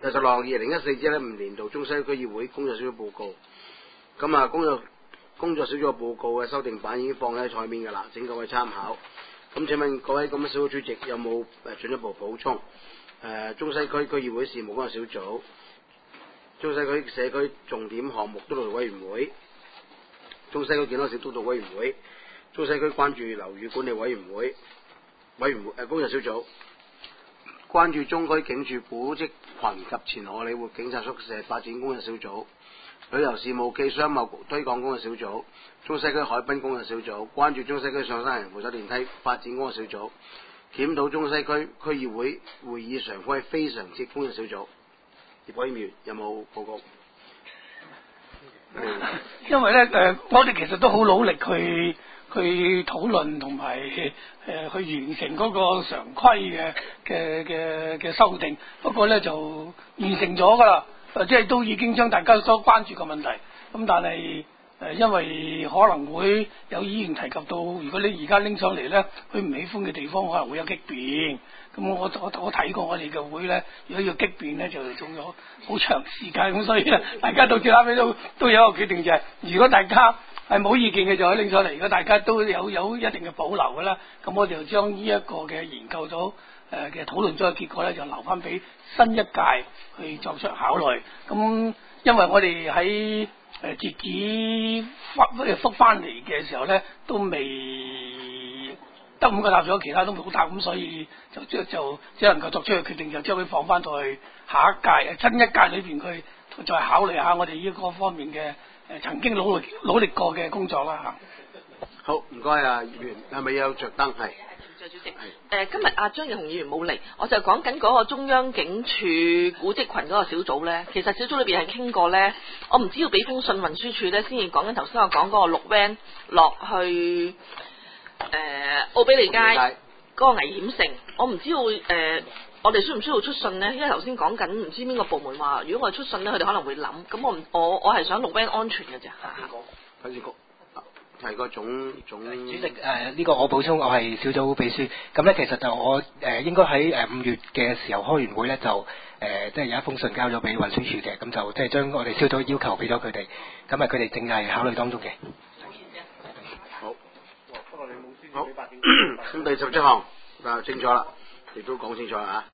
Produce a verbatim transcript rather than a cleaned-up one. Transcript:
第十六項二零一四至一五年度中西區議會工作小組報告。咁啊，工作工作小組報告嘅修訂版已經放喺台面㗎啦，請各位參考。咁請問各位咁嘅小組主席有冇誒進一步補充？誒、呃、中西區區議會事務工作小組、中西區社區重點項目督導委員會、中西區健康小督導委員會、中西區關注樓宇管理委員會委員會誒、呃、工作小組、關注中區警署古蹟群及前荷里活警察宿舍發展工作小組、旅遊事務暨商貿推廣工作小組、中西區海濱工作小組、關注中西區上山人扶手電梯發展工作小組、檢討中西區區議會會議常規非常節工作小組。葉國謙議員有冇報告？ 因為咧誒、呃，我哋其實都好努力去去討論同埋誒去完成嗰個常規嘅嘅嘅嘅修訂，不過咧就完成咗㗎啦，誒即係都已經將大家所關注嘅問題，咁但係誒、呃、因為可能會有議員提及到，如果你而家拎上嚟咧，佢唔喜歡嘅地方可能會有激變。咁我我我睇過我哋嘅會咧，如果要激變咧，就仲有好長時間，咁所以咧，大家到最後尾都都有一個決定就係、是，如果大家係冇意見嘅就可以拎上嚟，如果大家都有有一定嘅保留嘅啦，咁我哋就將呢一個嘅研究咗誒嘅討論咗嘅結果咧，就留翻俾新一屆去作出考慮。咁因為我哋喺誒截止復復翻嚟嘅時候咧，都未得五個答咗，其他都冇答，咁所以就就就只能夠作出嘅決定，就將佢放翻到去下一屆誒新一屆裏邊，佢再考慮下我哋呢個方面嘅誒曾經努力努力過嘅工作啦嚇。 好，唔該啊，議員係咪有着燈？係。 主席，誒、呃、今日阿張宇雄議員冇嚟，我就講緊嗰個中央警署古蹟群嗰個小組咧。其實小組裏邊係傾過咧，我唔知要俾封信運輸署咧，先至講緊頭先我講嗰個綠 van 落去誒、呃、奧比利街嗰個危險性，我唔知道誒、呃、我哋需唔需要出信咧？因為頭先講緊唔知邊個部門話，如果我哋出信咧，佢哋可能會諗。咁我唔我我係想綠 van 安全嘅啫。 睇住局。係個總總主席誒，呢、呃這個我補充，我係小組秘書。咁咧，其實就我誒、呃、應該喺誒五月嘅時候開完會咧，就誒、呃、即係有一封信交咗俾運輸署嘅，咁就即係將我哋小組要求俾咗佢哋。咁啊，佢哋正係考慮當中嘅。 好。好。咁第十七項就清楚啦，亦都講清楚啦嚇。